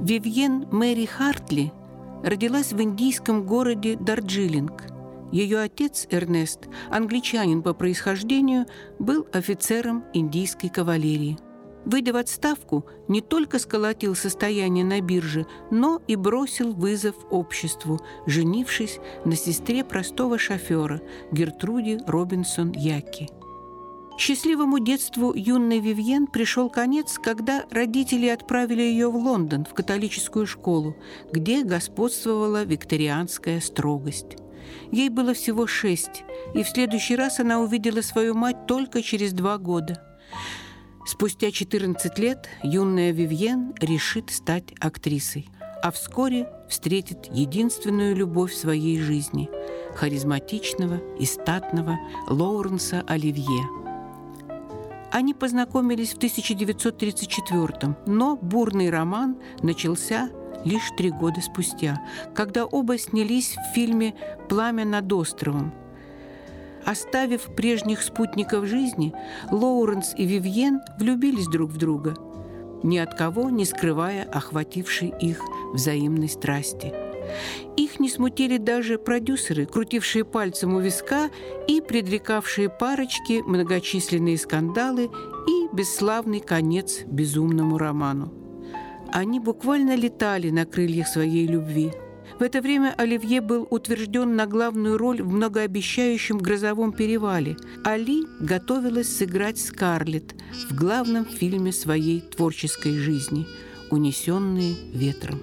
Вивьен Мэри Хартли родилась в индийском городе Дарджилинг. Ее отец Эрнест, англичанин по происхождению, был офицером индийской кавалерии. Выйдя в отставку, не только сколотил состояние на бирже, но и бросил вызов обществу, женившись на сестре простого шофера Гертруде Робинсон Яки. Счастливому детству юной Вивьен пришел конец, когда родители отправили ее в Лондон, в католическую школу, где господствовала викторианская строгость. Ей было всего 6, и в следующий раз она увидела свою мать только через 2 года. Спустя 14 лет юная Вивьен решит стать актрисой, а вскоре встретит единственную любовь в своей жизни – харизматичного и статного Лоуренса Оливье. Они познакомились в 1934-м, но бурный роман начался лишь 3 года спустя, когда оба снялись в фильме «Пламя над островом». Оставив прежних спутников жизни, Лоуренс и Вивьен влюбились друг в друга, ни от кого не скрывая охватившей их взаимной страсти. Их не смутили даже продюсеры, крутившие пальцем у виска и предрекавшие парочке многочисленные скандалы и бесславный конец безумному роману. Они буквально летали на крыльях своей любви. В это время Оливье был утвержден на главную роль в многообещающем «Грозовом перевале», а Ли готовилась сыграть Скарлетт в главном фильме своей творческой жизни «Унесенные ветром».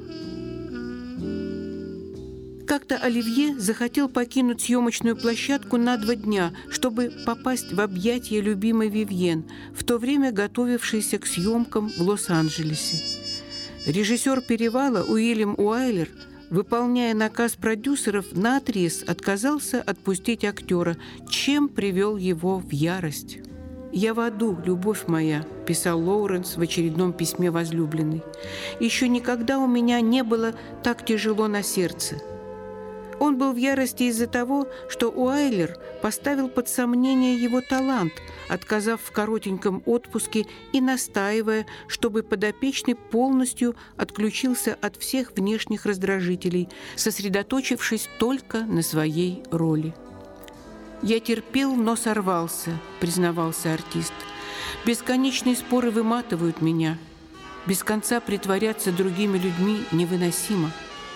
Как-то Оливье захотел покинуть съемочную площадку на 2 дня, чтобы попасть в объятия любимой Вивьен, в то время готовившейся к съемкам в Лос-Анджелесе. Режиссер «Перевала» Уильям Уайлер, выполняя наказ продюсеров, наотрез отказался отпустить актера, чем привел его в ярость. «Я в аду, любовь моя», – писал Лоуренс в очередном письме возлюбленной. «Еще никогда у меня не было так тяжело на сердце». Он был в ярости из-за того, что Уайлер поставил под сомнение его талант, отказав в коротеньком отпуске и настаивая, чтобы подопечный полностью отключился от всех внешних раздражителей, сосредоточившись только на своей роли. «Я терпел, но сорвался», — признавался артист. «Бесконечные споры выматывают меня. Без конца притворяться другими людьми невыносимо».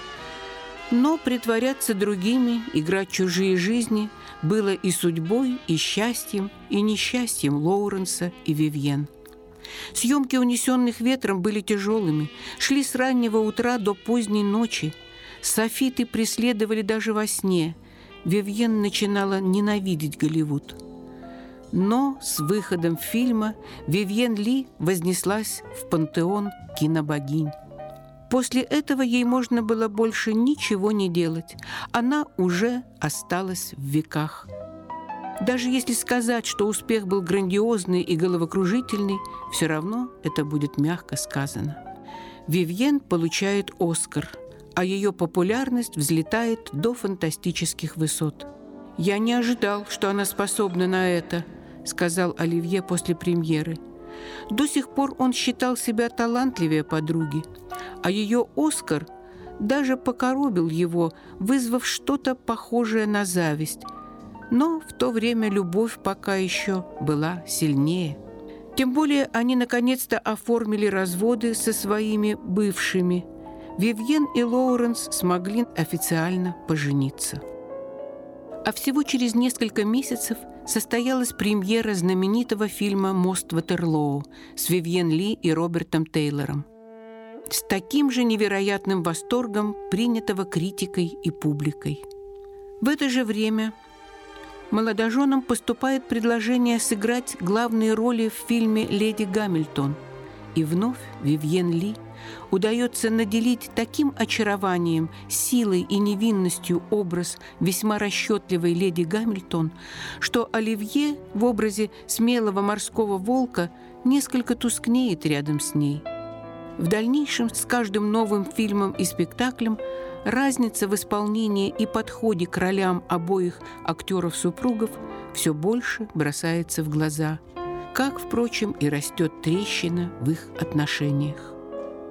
Но притворяться другими, играть чужие жизни было и судьбой, и счастьем, и несчастьем Лоуренса и Вивьен. Съемки «Унесенных ветром» были тяжелыми, шли с раннего утра до поздней ночи. Софиты преследовали даже во сне. Вивьен начинала ненавидеть Голливуд. Но с выходом фильма Вивьен Ли вознеслась в пантеон кинобогинь. После этого ей можно было больше ничего не делать. Она уже осталась в веках. Даже если сказать, что успех был грандиозный и головокружительный, все равно это будет мягко сказано. Вивьен получает «Оскар», а ее популярность взлетает до фантастических высот. «Я не ожидал, что она способна на это», — сказал Оливье после премьеры. До сих пор он считал себя талантливее подруги, а ее «Оскар» даже покоробил его, вызвав что-то похожее на зависть. Но в то время любовь пока еще была сильнее. Тем более они наконец-то оформили разводы со своими бывшими. Вивьен и Лоуренс смогли официально пожениться. А всего через несколько месяцев состоялась премьера знаменитого фильма «Мост Ватерлоо» с Вивьен Ли и Робертом Тейлором. С таким же невероятным восторгом, принятого критикой и публикой. В это же время молодоженам поступает предложение сыграть главные роли в фильме «Леди Гамильтон». И вновь Вивьен Ли удается наделить таким очарованием, силой и невинностью образ весьма расчетливой леди Гамильтон, что Оливье в образе смелого морского волка несколько тускнеет рядом с ней. В дальнейшем с каждым новым фильмом и спектаклем разница в исполнении и подходе к ролям обоих актеров-супругов все больше бросается в глаза, как, впрочем, и растет трещина в их отношениях.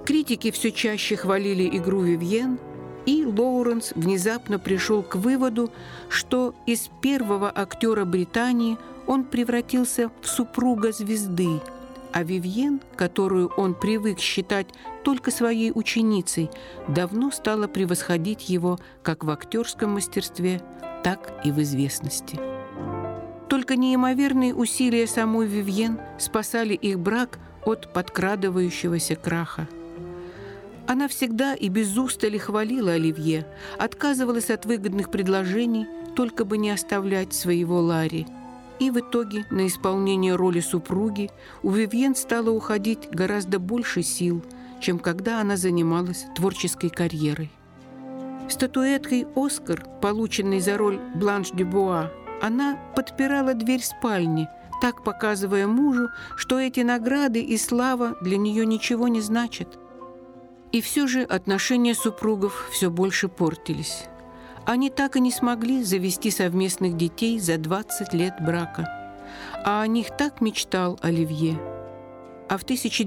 Критики все чаще хвалили игру Вивьен, и Лоуренс внезапно пришел к выводу, что из первого актера Британии он превратился в супруга звезды, а Вивьен, которую он привык считать только своей ученицей, давно стала превосходить его как в актерском мастерстве, так и в известности. Только неимоверные усилия самой Вивьен спасали их брак от подкрадывающегося краха. Она всегда и без устали хвалила Оливье, отказывалась от выгодных предложений, только бы не оставлять своего Ларри. И в итоге на исполнение роли супруги у Вивьен стало уходить гораздо больше сил, чем когда она занималась творческой карьерой. Статуэткой «Оскар», полученной за роль Бланш Дюбуа, она подпирала дверь спальни, так показывая мужу, что эти награды и слава для нее ничего не значат. И все же отношения супругов все больше портились. Они так и не смогли завести совместных детей за 20 лет брака. А о них так мечтал Оливье. А в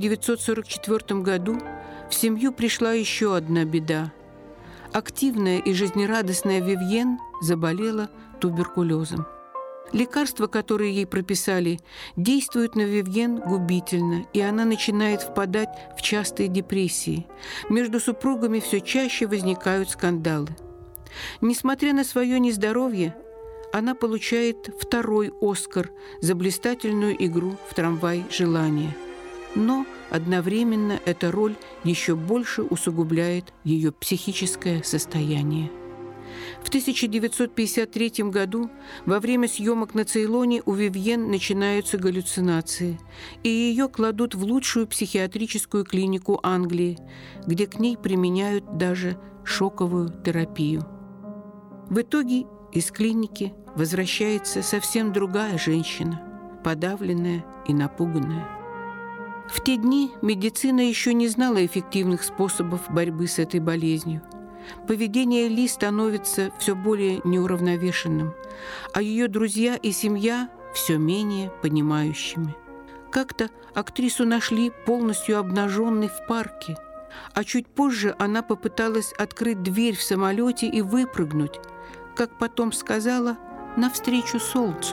1944 году в семью пришла еще одна беда. Активная и жизнерадостная Вивьен заболела туберкулезом. Лекарства, которые ей прописали, действуют на Вивьен губительно, и она начинает впадать в частые депрессии. Между супругами все чаще возникают скандалы. Несмотря на свое нездоровье, она получает второй «Оскар» за блистательную игру в «Трамвай желания». Но одновременно эта роль еще больше усугубляет ее психическое состояние. В 1953 году во время съемок на Цейлоне у Вивьен начинаются галлюцинации, и ее кладут в лучшую психиатрическую клинику Англии, где к ней применяют даже шоковую терапию. В итоге из клиники возвращается совсем другая женщина, подавленная и напуганная. В те дни медицина еще не знала эффективных способов борьбы с этой болезнью. Поведение Ли становится все более неуравновешенным, а ее друзья и семья все менее понимающими. Как-то актрису нашли полностью обнаженной в парке, а чуть позже она попыталась открыть дверь в самолете и выпрыгнуть, как потом сказала, навстречу солнцу.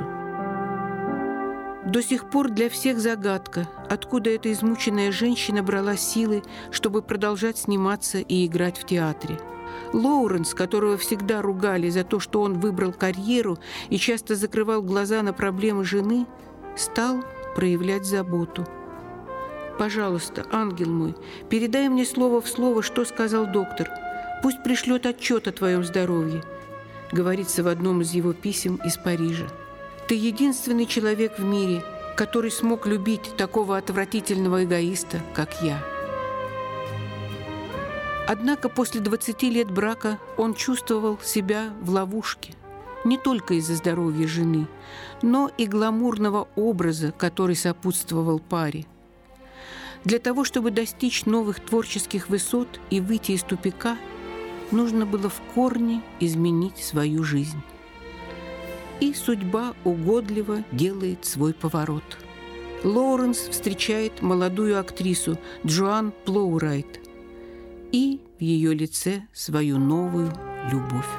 До сих пор для всех загадка, откуда эта измученная женщина брала силы, чтобы продолжать сниматься и играть в театре. Лоуренс, которого всегда ругали за то, что он выбрал карьеру и часто закрывал глаза на проблемы жены, стал проявлять заботу. «Пожалуйста, ангел мой, передай мне слово в слово, что сказал доктор. Пусть пришлет отчет о твоем здоровье», говорится в одном из его писем из Парижа. «Ты единственный человек в мире, который смог любить такого отвратительного эгоиста, как я». Однако после 20 лет брака он чувствовал себя в ловушке. Не только из-за здоровья жены, но и гламурного образа, который сопутствовал паре. Для того, чтобы достичь новых творческих высот и выйти из тупика, нужно было в корне изменить свою жизнь. И судьба угодливо делает свой поворот. Лоуренс встречает молодую актрису Джоан Плоурайт и в ее лице свою новую любовь.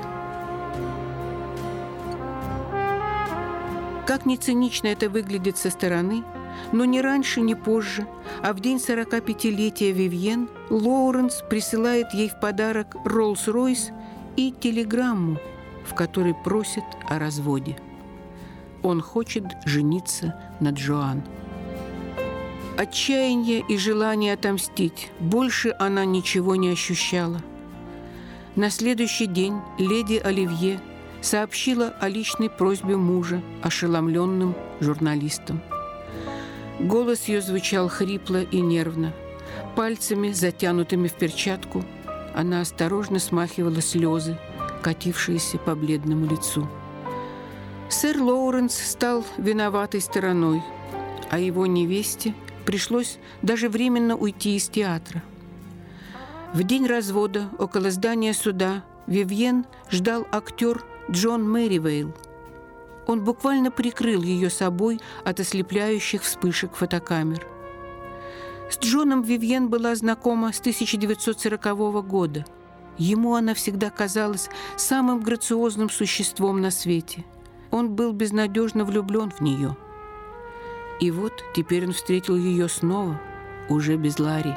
Как ни цинично это выглядит со стороны, но ни раньше, ни позже, а в день 45-летия Вивьен Лоуренс присылает ей в подарок Роллс-Ройс и телеграмму, в которой просит о разводе. Он хочет жениться на Джоан. Отчаяние и желание отомстить. Больше она ничего не ощущала. На следующий день леди Оливье сообщила о личной просьбе мужа ошеломленным журналистам. Голос ее звучал хрипло и нервно. Пальцами, затянутыми в перчатку, она осторожно смахивала слезы, катившиеся по бледному лицу. Сэр Лоуренс стал виноватой стороной, а его невесте пришлось даже временно уйти из театра. В день развода около здания суда Вивьен ждал актер Джон Мэривейл. Он буквально прикрыл ее собой от ослепляющих вспышек фотокамер. С Джоном Вивьен была знакома с 1940 года. Ему она всегда казалась самым грациозным существом на свете. Он был безнадежно влюблен в нее. И вот теперь он встретил ее снова, уже без Ларри.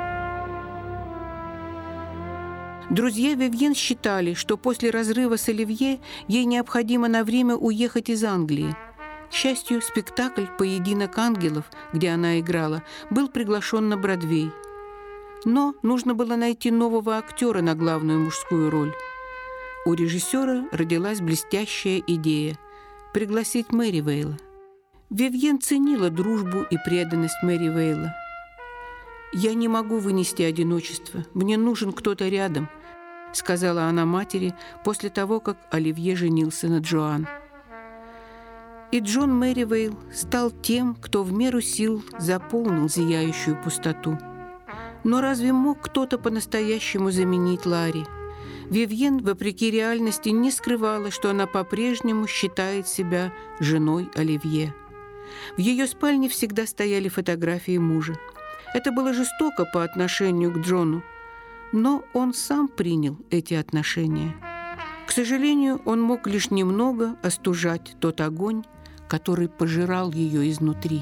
Друзья Вивьен считали, что после разрыва с Оливье ей необходимо на время уехать из Англии. К счастью, спектакль «Поединок ангелов», где она играла, был приглашен на Бродвей. Но нужно было найти нового актера на главную мужскую роль. У режиссера родилась блестящая идея – пригласить Мэри Вейла. Вивьен ценила дружбу и преданность Мэри Вейла. «Я не могу вынести одиночество. Мне нужен кто-то рядом», — сказала она матери после того, как Оливье женился на Джоан. И Джон Мерривейл стал тем, кто в меру сил заполнил зияющую пустоту. Но разве мог кто-то по-настоящему заменить Ларри? Вивьен, вопреки реальности, не скрывала, что она по-прежнему считает себя женой Оливье. В ее спальне всегда стояли фотографии мужа. Это было жестоко по отношению к Джону, но он сам принял эти отношения. К сожалению, он мог лишь немного остужать тот огонь, который пожирал ее изнутри.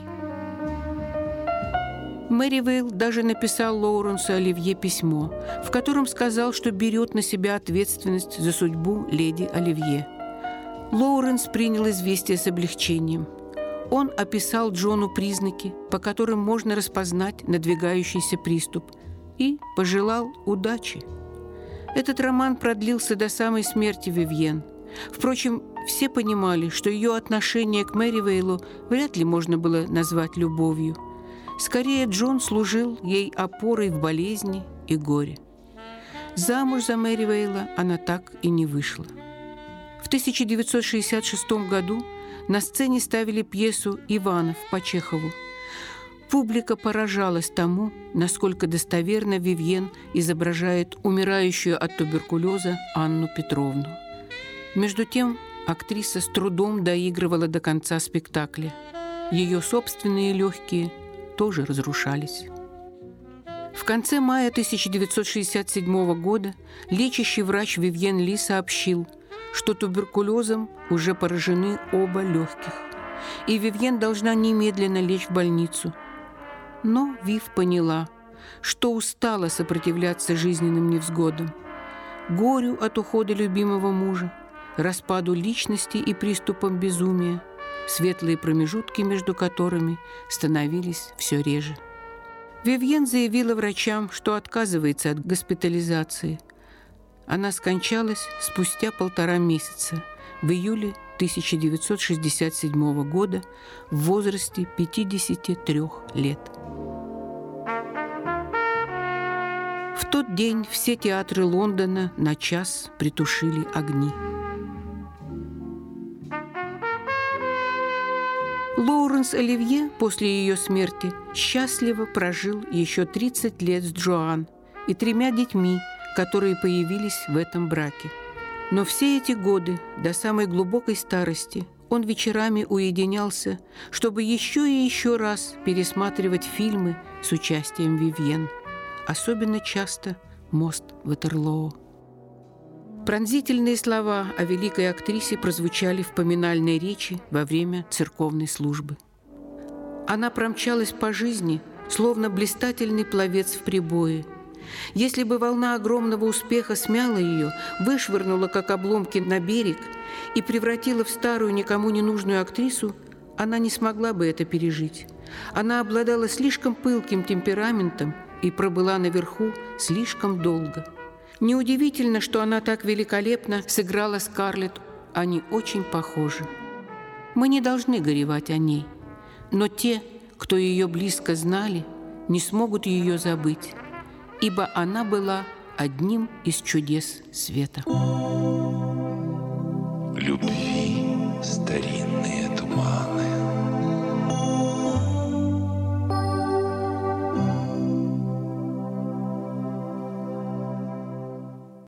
Мерривейл даже написал Лоуренсу Оливье письмо, в котором сказал, что берет на себя ответственность за судьбу леди Оливье. Лоуренс принял известие с облегчением. Он описал Джону признаки, по которым можно распознать надвигающийся приступ, и пожелал удачи. Этот роман продлился до самой смерти Вивьен. Впрочем, все понимали, что ее отношение к Мерривейлу вряд ли можно было назвать любовью. Скорее, Джон служил ей опорой в болезни и горе. Замуж за Мерривейла она так и не вышла. В 1966 году на сцене ставили пьесу «Иванов» по Чехову. Публика поражалась тому, насколько достоверно Вивьен изображает умирающую от туберкулеза Анну Петровну. Между тем, актриса с трудом доигрывала до конца спектакля. Ее собственные легкие тоже разрушались. В конце мая 1967 года лечащий врач Вивьен Ли сообщил, что туберкулезом уже поражены оба легких, и Вивьен должна немедленно лечь в больницу. Но Вив поняла, что устала сопротивляться жизненным невзгодам, горю от ухода любимого мужа, распаду личности и приступам безумия, светлые промежутки между которыми становились все реже. Вивьен заявила врачам, что отказывается от госпитализации. Она скончалась спустя 1,5 месяца, в июле 1967 года, в возрасте 53 лет. В тот день все театры Лондона на час притушили огни. Лоуренс Оливье после ее смерти счастливо прожил еще 30 лет с Джоан и 3 детьми, которые появились в этом браке. Но все эти годы, до самой глубокой старости, он вечерами уединялся, чтобы еще и еще раз пересматривать фильмы с участием Вивьен. Особенно часто «Мост Ватерлоо». Пронзительные слова о великой актрисе прозвучали в поминальной речи во время церковной службы. Она промчалась по жизни, словно блистательный пловец в прибое. Если бы волна огромного успеха смяла ее, вышвырнула, как обломки, на берег и превратила в старую, никому не нужную актрису, она не смогла бы это пережить. Она обладала слишком пылким темпераментом и пробыла наверху слишком долго. Неудивительно, что она так великолепно сыграла Скарлетт. Они очень похожи. Мы не должны горевать о ней, но те, кто ее близко знали, не смогут ее забыть, ибо она была одним из чудес света. Любви.